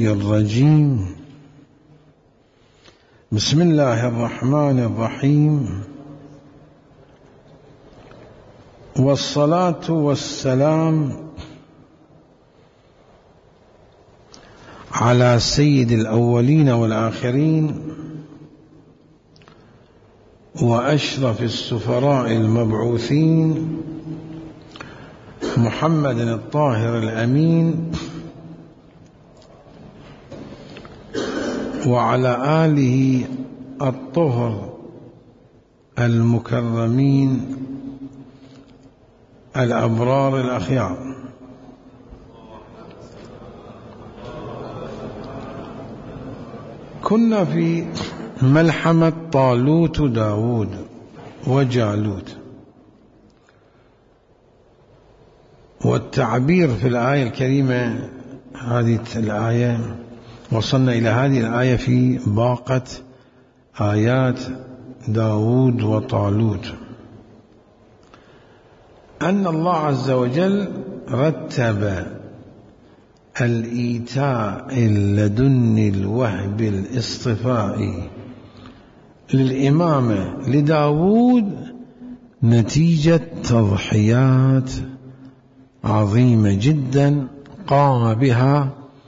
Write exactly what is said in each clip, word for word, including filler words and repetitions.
الرجيم. بسم الله الرحمن الرحيم، والصلاة والسلام على سيد الأولين والآخرين وأشرف السفراء المبعوثين محمد الطاهر الأمين وعلى آله الطهر المكرمين الأبرار الأخيار. كنا في ملحمة طالوت داود وجالوت، والتعبير في الآية الكريمة هذه الآية، وصلنا إلى هذه الآية في باقة آيات داود وطالوت، أن الله عز وجل رتب الإيتاء اللدني الوهب الاصطفائي للإمامة لداود نتيجة تضحيات عظيمة جدا قام بها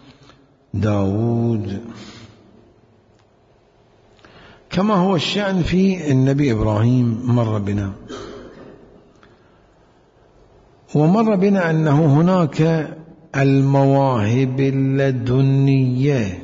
داود، كما هو الشأن في النبي إبراهيم. مر بنا ومر بنا أنه هناك المواهب اللدنية،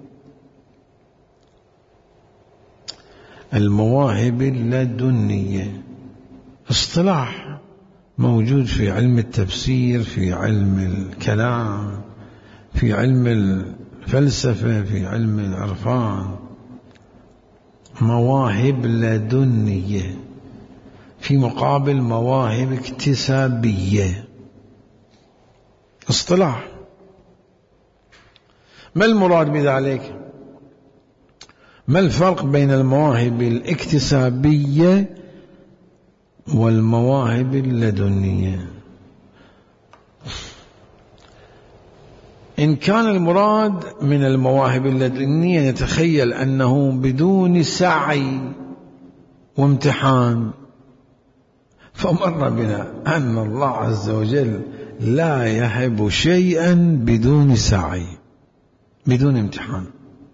المواهب اللدنية اصطلاح موجود في علم التفسير، في علم الكلام، في علم الفلسفة، في علم العرفان. مواهب لدنية في مقابل مواهب اكتسابية، اصطلاح. ما المراد بذلك؟ ما الفرق بين المواهب الاكتسابية والمواهب اللدنية؟ إن كان المراد من المواهب اللدنية نتخيل أنه بدون سعي وامتحان، فمر بنا أن الله عز وجل لا يهب شيئا بدون سعي، بدون امتحان،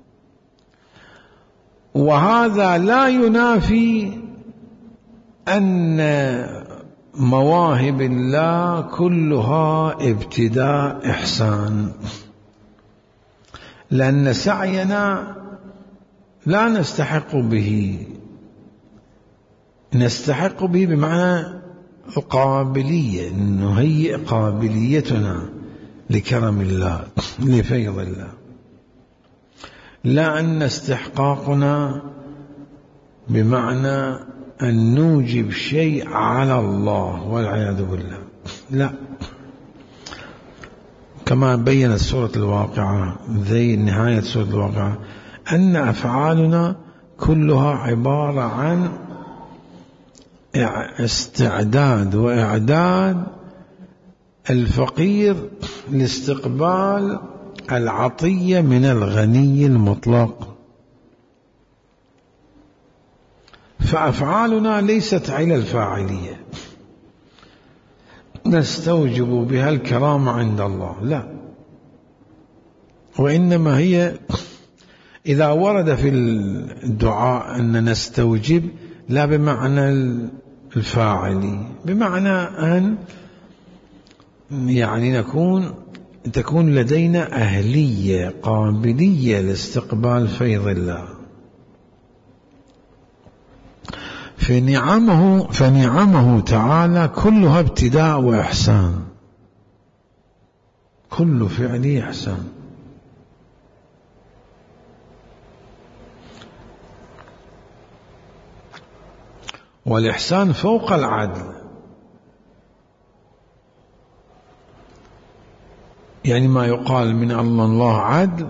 وهذا لا ينافي أن مواهب الله كلها ابتداء إحسان، لأن سعينا لا نستحق به، نستحق به بمعنى القابلية، نهيئ قابليتنا لكرم الله لفيض الله، لا أن استحقاقنا بمعنى أن نوجب شيء على الله والعياذ بالله، لا. كما بيّنت سورة الواقعة، ذي نهاية سورة الواقعة، أن أفعالنا كلها عبارة عن استعداد وإعداد الفقير لاستقبال العطية من الغني المطلق. فأفعالنا ليست على الفاعلية نستوجب بها الكرامة عند الله، لا، وإنما هي إذا ورد في الدعاء أن نستوجب لا بمعنى الفاعلي، بمعنى أن يعني نكون تكون لدينا أهلية قابلية لاستقبال فيض الله. فنعمه, فنعمه تعالى كلها ابتداء وإحسان، كل فعله إحسان. والإحسان فوق العدل، يعني ما يقال من الله الله عدل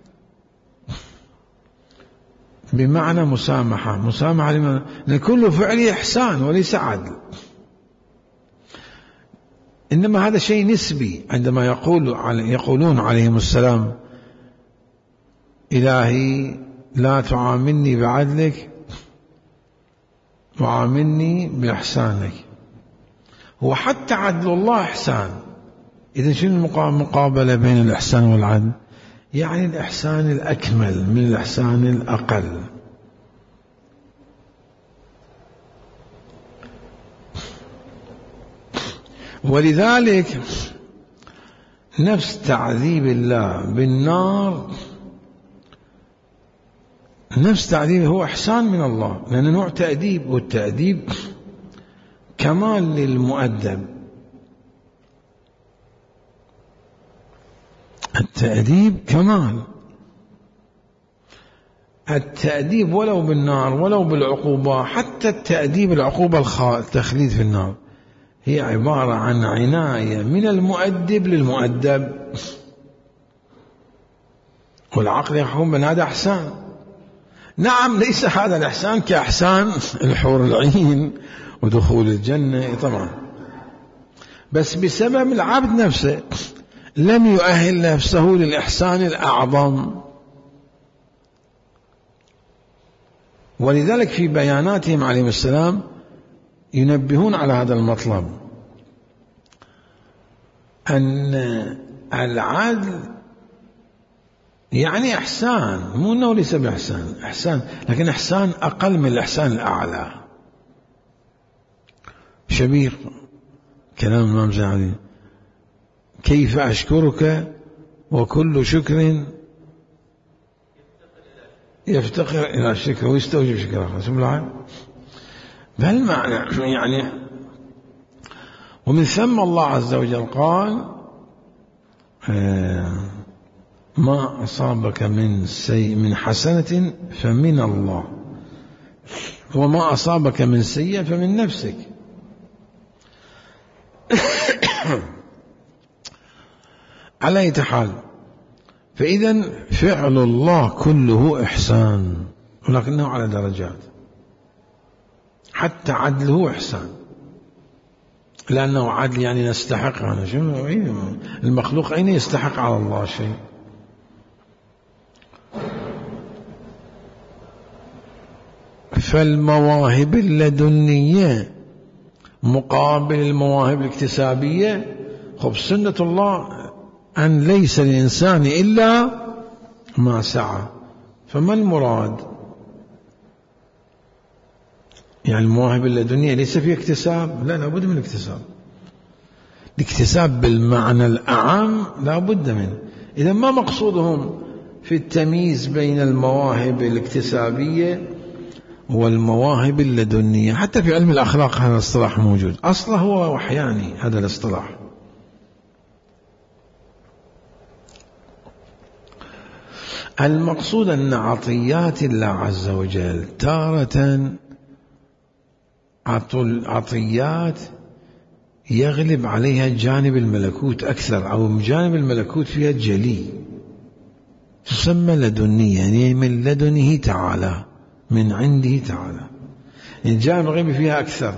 بمعنى مسامحة، مسامحة لمن؟ لكل فعل إحسان وليس عدل. إنما هذا شيء نسبي. عندما يقول يقولون عليهم السلام إلهي لا تعاملني بعدلك وعاملني بإحسانك. هو حتى عدل الله إحسان. إذن شنو المقابلة بين الإحسان والعدل؟ يعني الإحسان الأكمل من الإحسان الأقل. ولذلك نفس تعذيب الله بالنار، نفس تعذيب هو إحسان من الله، لأنه نوع تأديب، والتأديب كمال للمؤدب. التأديب كمال. التأديب ولو بالنار ولو بالعقوبة، حتى التأديب العقوبة التخليد في النار هي عبارة عن عناية من المؤدب للمؤدب. والعقل يحكم بأن هذا إحسان. نعم ليس هذا الإحسان كإحسان الحور العين ودخول الجنة طبعا، بس بسبب العبد نفسه لم يؤهل نفسه للإحسان الأعظم. ولذلك في بياناتهم عليهم السلام ينبهون على هذا المطلب، أن العدل يعني إحسان، مو أنه ليس بإحسان، إحسان لكن إحسان أقل من الإحسان الأعلى. شبير كلام الإمام الزاهدي: كيف أشكرك وكل شكر يفتقر إلى الشكر ويستوجب شكرك. سبحان الله. بهالمعنى يعني. ومن ثم الله عز وجل قال: ما أصابك من سيء من حسنة فمن الله، وما أصابك من سيئة فمن نفسك. على أي حال، فإذا فعل الله كله إحسان، ولكنه على درجات. حتى عدله إحسان، لأنه عدل يعني نستحق. أنا شنو المخلوق أين يستحق على الله شيء؟ فالمواهب اللدنية مقابل المواهب الاكتسابية. خب سنة الله أن ليس للإنسان إلا ما سعى. فما المراد؟ يعني المواهب اللدنية ليس فيها اكتساب؟ لا، لابد من الاكتساب. الاكتساب بالمعنى الأعم لابد منه. إذا ما مقصودهم في التمييز بين المواهب الاكتسابية والمواهب اللدنية؟ حتى في علم الأخلاق هذا الاصطلاح موجود، أصله هو وحياني هذا الاصطلاح. المقصود أن عطيات الله عز وجل تارة عطيات يغلب عليها جانب الملكوت أكثر، أو جانب الملكوت فيها جلي، تسمى لدنية، يعني من لدنه تعالى، من عنده تعالى، الجانب الغيبي فيها أكثر.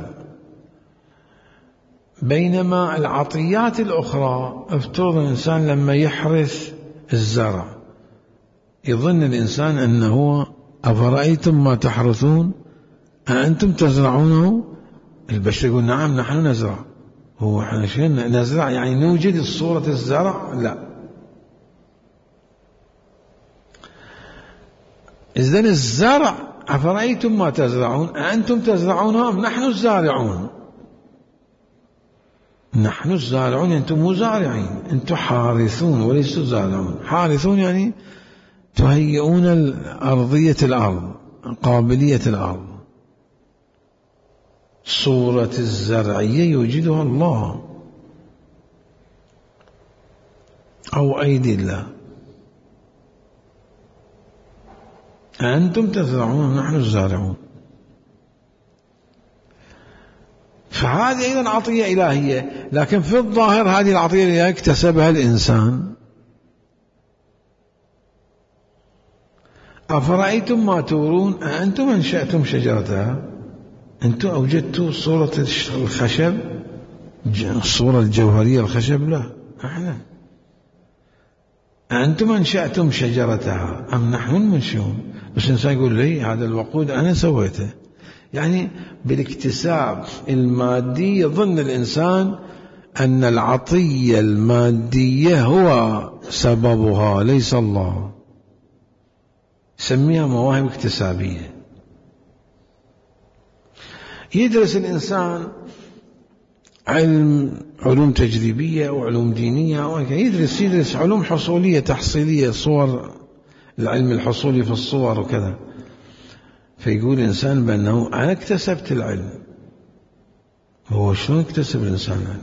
بينما العطيات الأخرى افترض الإنسان لما يحرث الزرع يظن الإنسان أنه أفرأيتم ما تحرثون أأنتم تزرعونه؟ البشر يقول نعم نحن نزرع. هو احنا شين نزرع يعني نوجد صورة الزرع؟ لا. إذن الزرع أفرأيتم ما تزرعون أأنتم تزرعونه أم نحن الزارعون؟ نحن الزارعون، أنتم مو زارعين، أنتم حارثون وليسوا زارعون. حارثون يعني تهيئون أرضية الأرض، قابلية الأرض. صورة الزرعية يوجدها الله أو أيدي الله. أنتم تزرعون نحن الزارعون. فهذه أيضا عطية إلهية، لكن في الظاهر هذه العطية الإلهية اكتسبها الإنسان. أفرأيتم ما تورون أأنتم أنشأتم شجرتها؟ أنتم أوجدتوا صورة الخشب، الصورة الجوهرية الخشب؟ لا، احنا. أنتم أنشأتم شجرتها أم نحن المنشئون؟ بس الإنسان يقول لي هذا الوقود أنا سويته. يعني بالاكتساب المادي يظن الإنسان أن العطية المادية هو سببها ليس الله، سميها مواهب اكتسابية. يدرس الإنسان علم علوم تجريبية أو علوم دينية أو يدرس يدرس علوم حصولية تحصيلية، صور العلم الحصولي في الصور وكذا، فيقول الإنسان بأنه أنا اكتسبت العلم. هو شلون اكتسب الإنسان العلم؟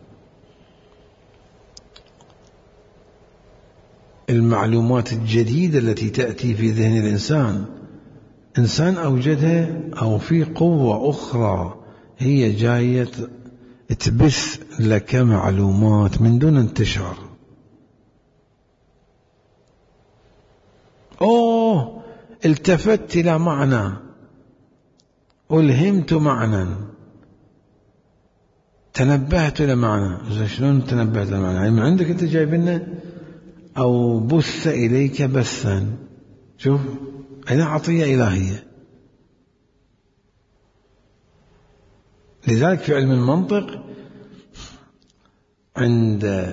المعلومات الجديدة التي تأتي في ذهن الإنسان إنسان أوجدها، أو في قوة أخرى هي جاية تبث لك معلومات من دون انتشار. أوه التفت إلى معنى، ألهمت معنى، تنبهت إلى معنى. شلون تنبهت إلى معنى؟ يعني من عندك أنت جايبنا، أو بث إليك بثا. شوف هنا عطية إلهية. لذلك في علم المنطق عند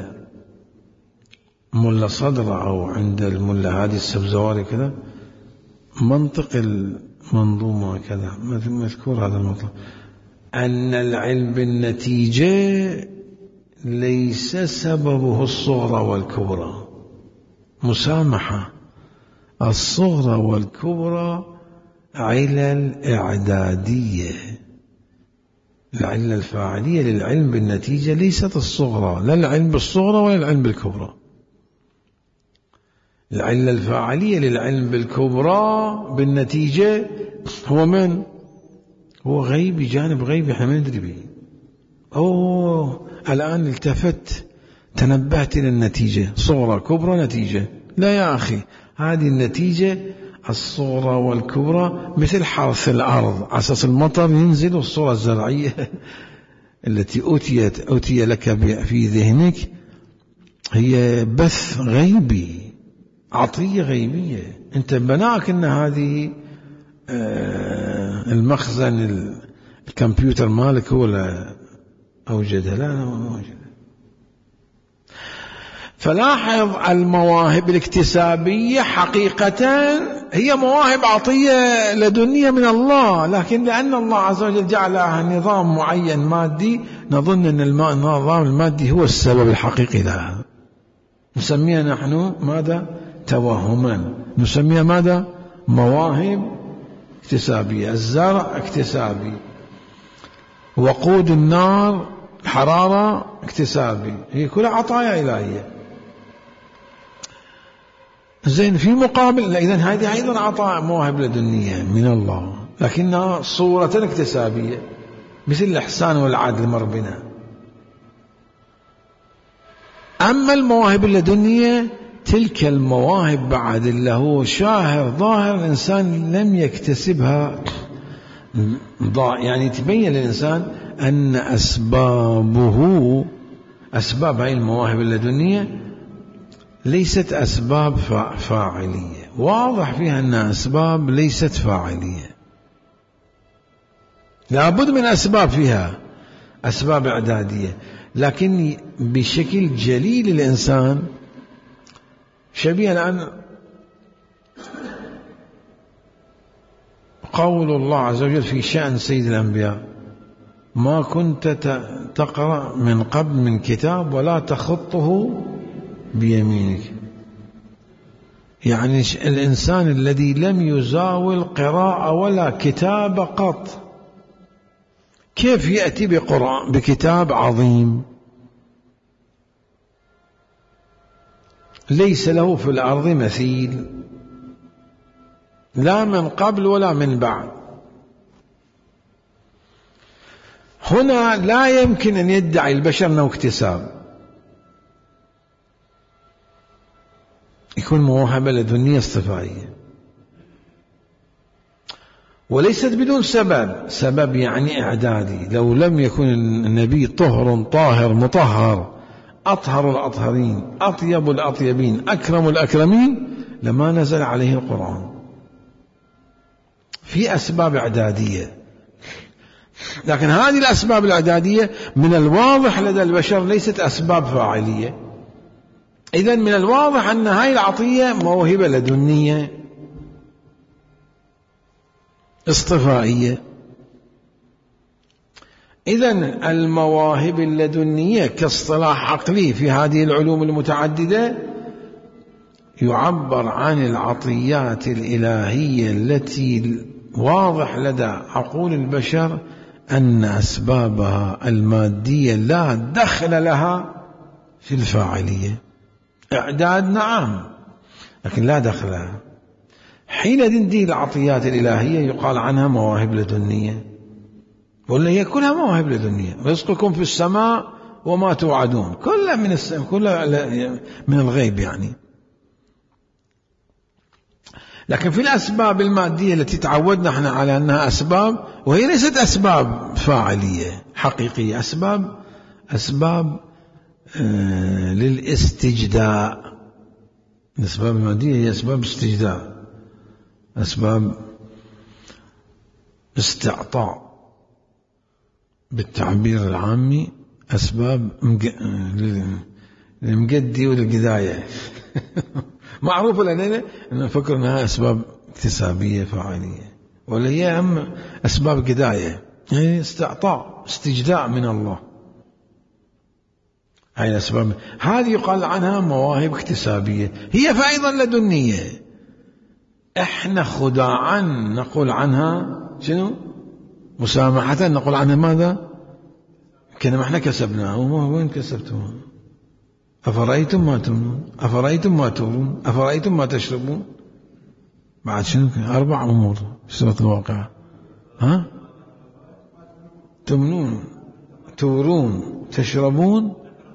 ملا صدر أو عند الملا هادي السبزواري كذا منطق المنظومة كذا مذكور هذا المنطق، أن العلم بالنتيجة ليس سببه الصغرى والكبرى، مسامحة. الصغرى والكبرى علل إعدادية، العلة الفاعلية للعلم بالنتيجة ليست الصغرى، لا العلم بالصغرى ولا العلم بالكبرى. العلة الفاعلية للعلم بالكبرى بالنتيجة هو من؟ هو غيبي، جانب غيبي احنا ما ندري به. أوه الآن التفت تنبهت إلى النتيجة، صغرى كبرى نتيجة. لا يا أخي، هذه النتيجة الصغرى والكبرى مثل حرث الأرض، على أساس المطر ينزل، والصورة الزرعية التي أوتيت أوتي لك في ذهنك هي بث غيبي، عطية غيبية. أنت بناك أن هذه المخزن الكمبيوتر مالك هو لا أوجدها، لا أنا ما أوجدها. فلاحظ المواهب الاكتسابية حقيقة هي مواهب عطية لدنيا من الله، لكن لأن الله عز وجل جعلها نظام معين مادي نظن أن النظام المادي هو السبب الحقيقي لها. نسميها نحن ماذا؟ توهما. نسميها ماذا؟ مواهب اكتسابية. الزرع اكتسابي، وقود النار الحرارة اكتسابي، هي كلها عطايا إلهية. زين في مقابل، إذن هذه أيضا عطاء مواهب لدنيا من الله، لكنها صورة اكتسابية مثل الإحسان والعدل مر بنا. أما المواهب اللدنية تلك المواهب بعد اللي هو شاهر ظاهر الإنسان لم يكتسبها، يعني تبين للإنسان أن أسبابه أسباب هذه المواهب اللدنية ليست أسباب فاعلية، واضح فيها أنها أسباب ليست فاعلية. لابد من أسباب فيها، أسباب إعدادية، لكن بشكل جليل الإنسان شبيه الآن قول الله عز وجل في شأن سيد الأنبياء: ما كنت تقرأ من قبل من كتاب ولا تخطه بيمينك. يعني الإنسان الذي لم يزاول قراءة ولا كتاب قط كيف يأتي بقرآن بكتاب عظيم ليس له في الأرض مثيل، لا من قبل ولا من بعد؟ هنا لا يمكن أن يدعي البشر أنه اكتساب، يكون موهبة لدنيا اصطفائية، وليست بدون سبب. سبب يعني إعدادي. لو لم يكن النبي طهر طاهر مطهر أطهر الأطهرين، أطيب الأطيبين، أكرم الأكرمين، لما نزل عليه القرآن. في أسباب إعدادية، لكن هذه الأسباب الإعدادية من الواضح لدى البشر ليست أسباب فاعلية. إذن من الواضح أن هذه العطية موهبة لدنية اصطفائية. إذن المواهب اللدنية كاصطلاح عقلي في هذه العلوم المتعددة يعبر عن العطيات الإلهية التي واضح لدى عقول البشر أن أسبابها المادية لا دخل لها في الفاعلية. إعداد نعم، لكن لا دخل لها. حين دي العطيات الإلهية يقال عنها مواهب لدنية، ولا هي كلها مواهب لدنية. رزقكم في السماء وما توعدون، كلها من السماء، كلها من الغيب يعني. لكن في الأسباب المادية التي تعودنا احنا على أنها أسباب، وهي ليست أسباب فاعلية حقيقية، أسباب أسباب آه للاستجداء. الأسباب المادية هي أسباب استجداء، أسباب استعطاء بالتعبير العامي، أسباب المقدي والقداية. معروف لنا أن نفكر أنها أسباب اكتسابية فاعلية، ولا هي أهم أسباب قداية، يعني استعطاء استجداء من الله. هاي الأسباب هذه يقال عنها مواهب اكتسابية، هي فأيضا لدنية. احنا خداعا نقول عنها شنو؟ مسامحة نقول عنها ماذا؟ كنا ما احنا كسبناه، وين كسبتوه؟ أفرأيتم ما تمنون، أفرأيتم ما تورون، أفرأيتم ما تشربون. بعد شنو؟ أربع أمور في سورة الواقعة. ها؟ تمنون، تورون، تشربون،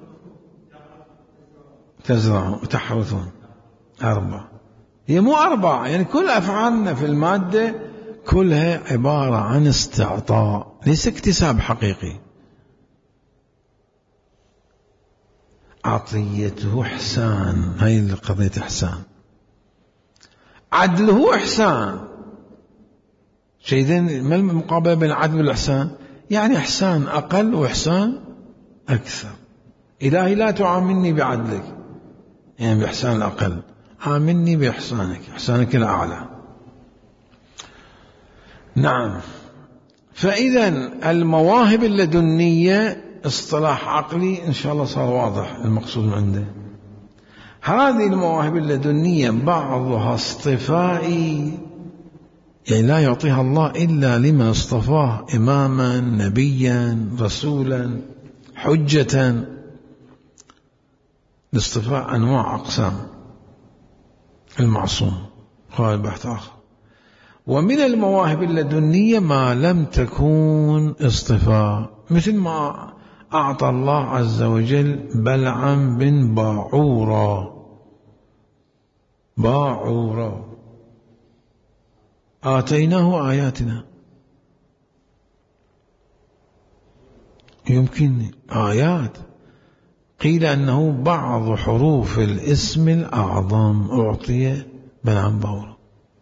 تزرعون، تحرثون. أربع. هي مو أربع، يعني كل أفعالنا في المادة كلها عبارة عن استعطاء، ليس اكتساب حقيقي. عطيته إحسان، هاي قضية إحسان. عدله إحسان. شيئين، ما المقابلة بين العدل والإحسان؟ يعني إحسان أقل وإحسان أكثر. إلهي لا تعاملني بعدلك، يعني بإحسان الأقل، عاملني بإحسانك، إحسانك الأعلى. نعم. فإذا المواهب اللدنية اصطلاح عقلي إن شاء الله صار واضح المقصود عنده. هذه المواهب اللدنية بعضها اصطفائي، يعني لا يعطيها الله إلا لمن اصطفاه إماما، نبيا، رسولا، حجة. الاصطفاء أنواع أقسام، المعصوم قال بحث آخر. ومن المواهب اللدنية ما لم تكون اصطفاء، مثل ما أعطى الله عز وجل بلعم بن باعورا، باعورا آتيناه آياتنا. يمكن آيات، قيل أنه بعض حروف الاسم الأعظم أعطي بلعم باعورا،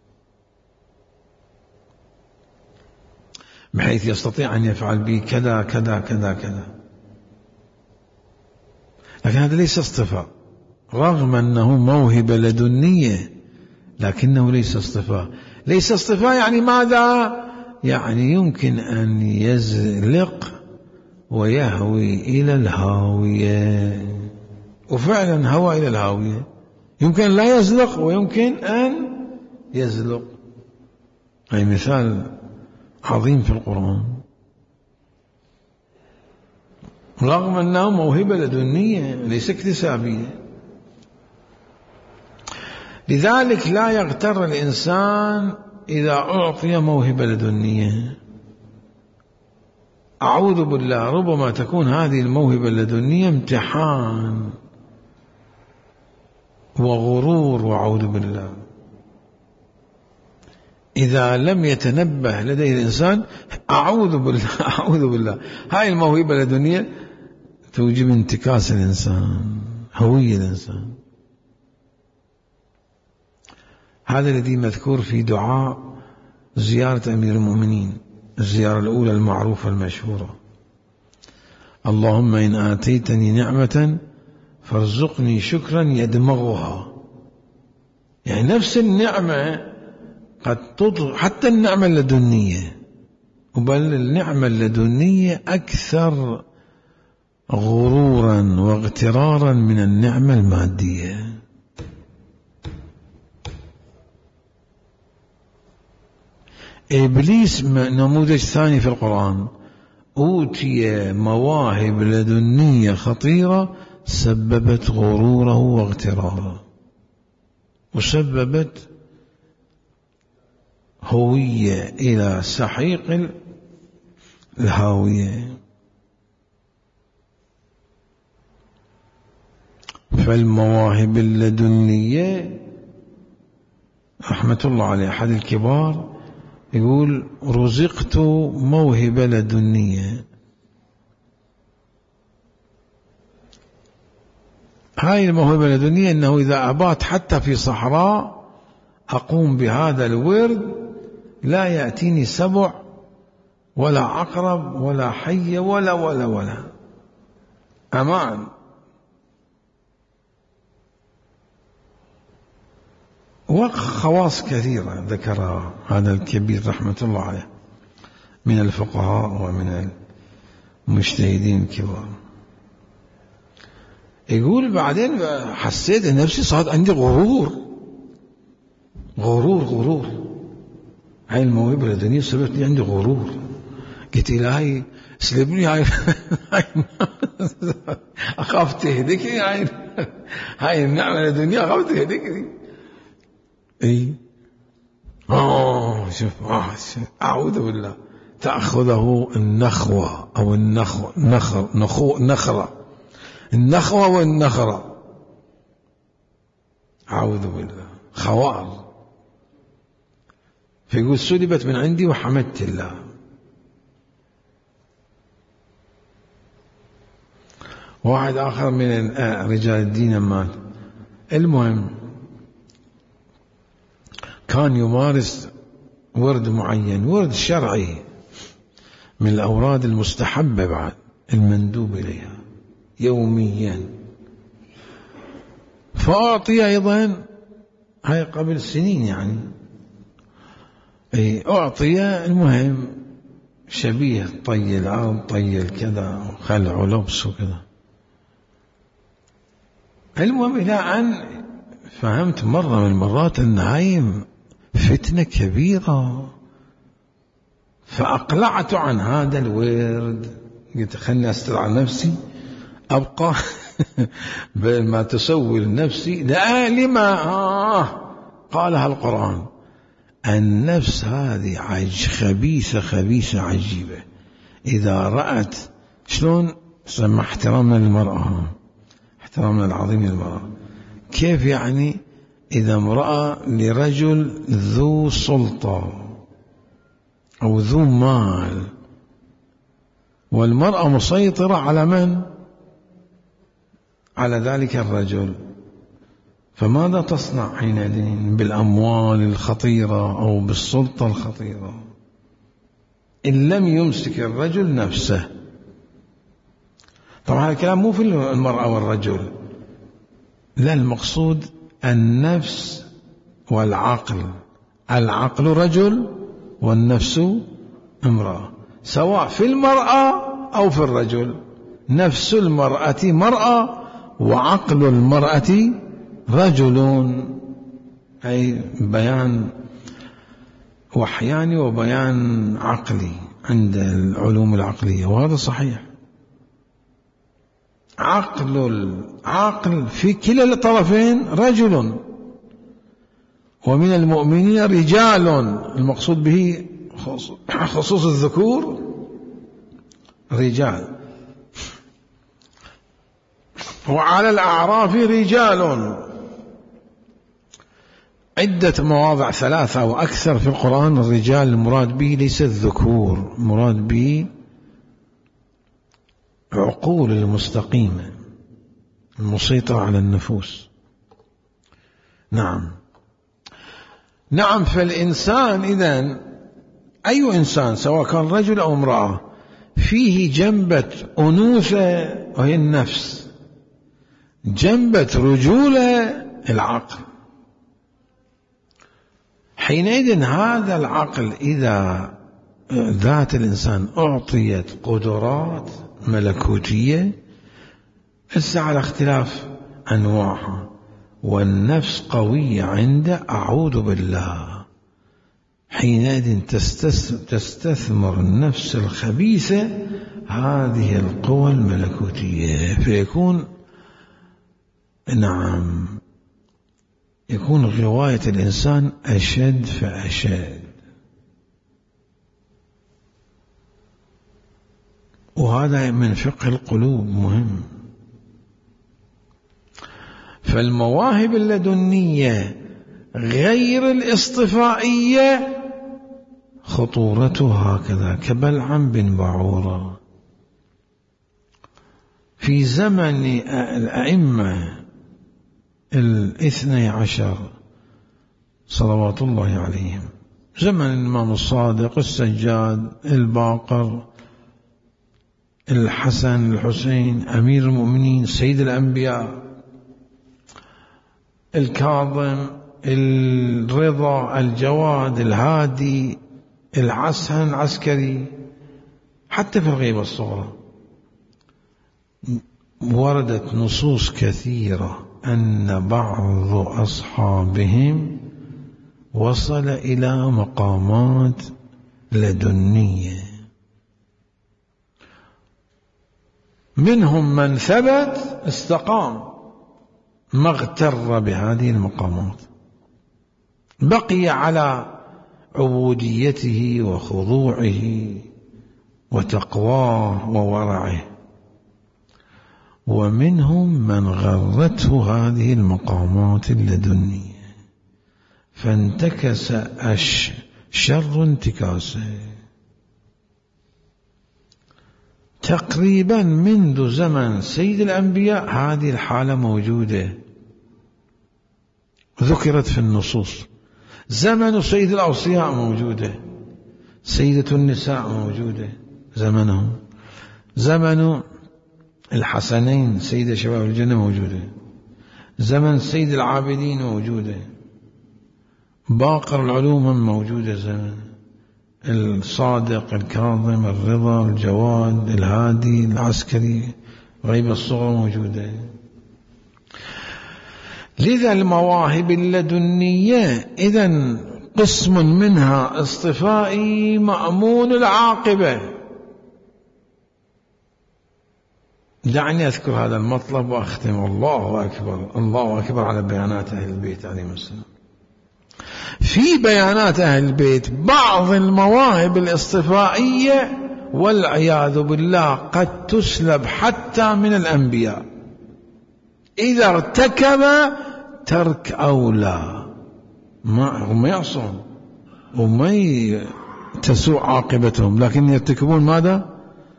بحيث يستطيع أن يفعل به كذا كذا كذا كذا. لكن هذا ليس اصطفاء، رغم أنه موهبة لدنية، لكنه ليس اصطفاء. ليس اصطفاء يعني ماذا؟ يعني يمكن أن يزلق ويهوي إلى الهاوية، وفعلا هوى إلى الهاوية. يمكن لا يزلق ويمكن أن يزلق. أي مثال عظيم في القرآن، رغم أنه موهبة لدنية ليس اكتسابية. لذلك لا يغتر الإنسان إذا أعطي موهبة لدنية. أعوذ بالله، ربما تكون هذه الموهبة اللدنية امتحان وغرور، وأعوذ بالله. إذا لم يتنبه لديه الإنسان، أعوذ بالله أعوذ بالله، هاي الموهبة اللدنية توجب انتكاس الإنسان، هوية الإنسان. هذا الذي مذكور في دعاء زيارة أمير المؤمنين، الزيارة الأولى المعروفة المشهورة: اللهم إن آتيتني نعمة فارزقني شكرا يدمغها. يعني نفس النعمة قد تطغى، حتى النعمة اللدنية، بل النعمة اللدنية أكثر غرورا واغترارا من النعمة المادية. إبليس نموذج ثاني في القرآن، أوتي مواهب لدنية خطيرة سببت غروره واغتراره، وسببت هوية إلى سحيق الهاوية. فالمواهب اللدنية رحمة الله عليه أحد الكبار يقول: رزقت موهبة لدنية. هاي الموهبة اللدنية أنه إذا أبات حتى في صحراء أقوم بهذا الورد لا يأتيني سبع ولا عقرب ولا حية ولا ولا ولا أمان. وخواص كثيرة ذكرها هذا الكبير رحمة الله عليه من الفقهاء ومن المجتهدين الكبار. يقول بعدين حسيت ان نفسي صارت عندي غرور غرور غرور هاي الموهبة اللدنية سببت لي عندي غرور. قلت إلهي سلبني هاي أخاف تهدكني هاي هاي النعمة اللدنية أخاف تهدكني. اي اه شوف اه اعوذ بالله، تاخذه النخوه او النخو نخر نخو نخره النخوه والنخره، اعوذ بالله، خوار. فيقول سلبت من عندي وحمدت الله. واحد اخر من رجال الدين مال، المهم كان يمارس ورد معين، ورد شرعي من الأوراد المستحبة بعد المندوب إليها يوميا. فأعطي أيضا، هاي قبل سنين يعني، أعطي المهم شبيه طي الأرض طي الكذا خلع لبس وكذا. المهم إلى أن فهمت مرة من المرات أن هاي فتنة كبيرة، فأقلعت عن هذا الورد. قلت خلني أستر عن نفسي، أبقى بما تسوي لنفسي لا لما آه قالها القرآن. النفس هذه عج خبيثة خبيثة عجيبة. إذا رأت شلون سمى احترامنا للمرأة، احترامنا العظيم للمرأة، كيف يعني إذا امرأة لرجل ذو سلطة أو ذو مال والمرأة مسيطرة على من؟ على ذلك الرجل، فماذا تصنع حينئذ بالأموال الخطيرة أو بالسلطة الخطيرة إن لم يمسك الرجل نفسه؟ طبعا الكلام مو في المرأة والرجل، لا، المقصود النفس والعقل. العقل رجل والنفس امرأة، سواء في المرأة أو في الرجل. نفس المرأة مرأة وعقل المرأة رجل، أي بيان وحياني وبيان عقلي عند العلوم العقلية، وهذا صحيح. عقل العقل في كلا الطرفين رجل، ومن المؤمنين رجال، المقصود به خصوص الذكور رجال، وعلى الأعراف رجال. عدة مواضع ثلاثة وأكثر في القرآن الرجال المراد به ليس الذكور، مراد به العقول المستقيمة المسيطرة على النفوس. نعم نعم فالإنسان إذن أي إنسان سواء كان رجل أو امرأة فيه جنبة أنوثة وهي النفس، جنبة رجولة العقل. حينئذ هذا العقل إذا ذات الإنسان أعطيت قدرات ملكوتية هسه على اختلاف أنواعها، والنفس قوية عنده أعوذ بالله، حينئذ تستثمر النفس الخبيثة هذه القوى الملكوتية، فيكون نعم يكون غواية الإنسان أشد فأشد. وهذا من فقه القلوب مهم. فالمواهب اللدنية غير الاصطفائية خطورتها هكذا كبلعم بن بعورة. في زمن الأئمة الاثني عشر صلوات الله عليهم، زمن الإمام الصادق، السجاد، الباقر، الحسن، الحسين، أمير المؤمنين، سيد الأنبياء، الكاظم، الرضا، الجواد، الهادي، الحسن العسكري، حتى في الغيبة الصغرى وردت نصوص كثيرة أن بعض أصحابهم وصل إلى مقامات لدنية، منهم من ثبت استقام ما اغتر بهذه المقامات، بقي على عبوديته وخضوعه وتقواه وورعه، ومنهم من غرته هذه المقامات اللدنية فانتكس الشر انتكاسه. تقريبا منذ زمن سيد الأنبياء هذه الحالة موجودة ذكرت في النصوص. زمن سيد الأوصياء موجودة، سيدة النساء موجودة زمنهم، زمن الحسنين سيد شباب الجنة موجودة، زمن سيد العابدين موجودة، باقر العلوم موجودة، زمن الصادق، الكاظم، الرضا، الجواد، الهادي، العسكري، غيبة الصغرى موجودة. لذا المواهب اللدنية إذن قسم منها اصطفائي مأمون العاقبة. دعني أذكر هذا المطلب وأختم. الله أكبر، الله أكبر على بيانات أهل البيت عليهم السلام. في بيانات أهل البيت بعض المواهب الاصطفائية والعياذ بالله قد تسلب حتى من الأنبياء إذا ارتكب ترك أولى، ما هم يعصون وما تسوء عاقبتهم، لكن يرتكبون ماذا؟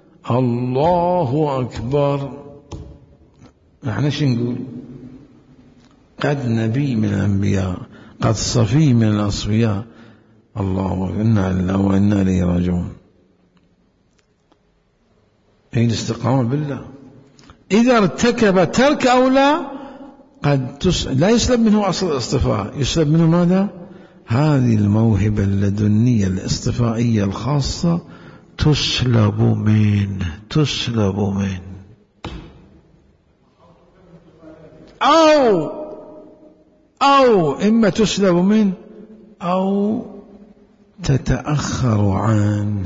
الله أكبر. نحن شو نقول؟ قد نبي من الأنبياء، قد صفي من الأصفياء. الله أكبر، إنا لله وإنا إليه راجعون. هي الاستقامة بالله. إذا ارتكب ترك أولى قد تس... لا يسلب منه أصل الاصطفاء، يسلب منه ماذا؟ هذه الموهبة اللدنية الاصطفائية الخاصة تسلب منه، تسلب منه، أو أو إما تسلب منه أو تتأخر عنه.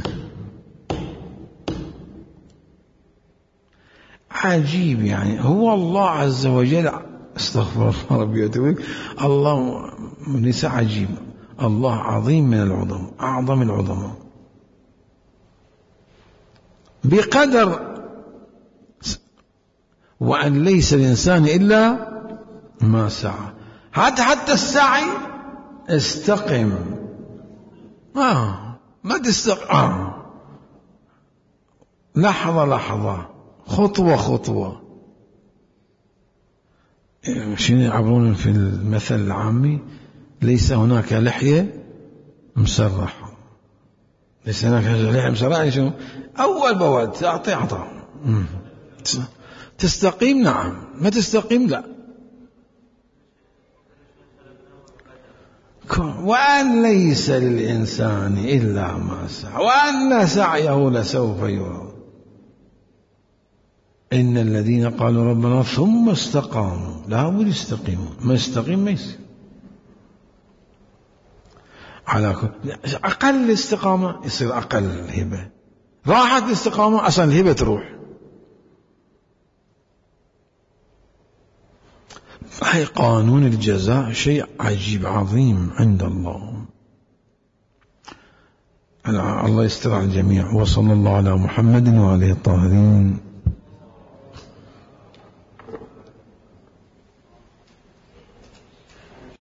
عجيب يعني. هو الله عز وجل، استغفر الله ربي وتوب، الله ليس عجيب، الله عظيم من العظم، أعظم العظماء، بقدر وأن ليس الإنسان إلا ما سعى. حتى حتى السعي استقم، آه ما تستقم، آه. لحظة لحظة خطوة خطوة. شنو يعبرون في المثل العامي؟ ليس هناك لحية مسرحة. ليس هناك لحية مسرحة يعني شنو؟ أول بواد تعطي عطاء، تستقيم نعم، ما تستقيم لا. وأن ليس للإنسان إلا ما سعى وأن سعيه لسوف يرى. إن الذين قالوا ربنا ثم استقاموا، لا بد يستقيموا، ما يستقيم ما يصير. على أقل استقامة يصير أقل هبة، راحت الاستقامة أصلا الهبة تروح. هاي قانون الجزاء شيء عجيب عظيم عند الله. الله يستر على الجميع. وصلى الله على محمد وآله الطاهرين.